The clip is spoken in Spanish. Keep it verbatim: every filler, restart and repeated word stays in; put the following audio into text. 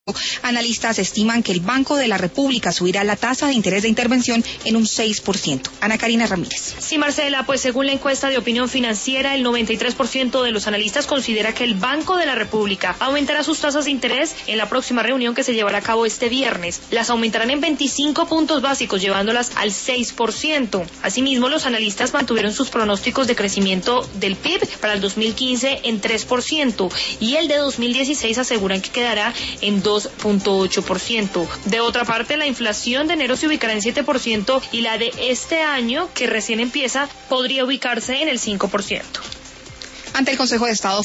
Analistas estiman que el Banco de la República subirá la tasa de interés de intervención en un seis por ciento. Ana Karina Ramírez. Sí, Marcela, pues según la encuesta de opinión financiera, el noventa y tres por ciento de los analistas considera que el Banco de la República aumentará sus tasas de interés en la próxima reunión que se llevará a cabo este viernes. Las aumentarán en veinticinco puntos básicos, llevándolas al seis por ciento. Asimismo, los analistas mantuvieron sus pronósticos de crecimiento del P I B para el dos mil quince en tres por ciento y el de dos mil dieciséis aseguran que quedará en dos punto ocho por ciento. De otra parte, la inflación de enero se ubicará en siete por ciento y la de este año, que recién empieza, podría ubicarse en el cinco por ciento. Ante el Consejo de Estado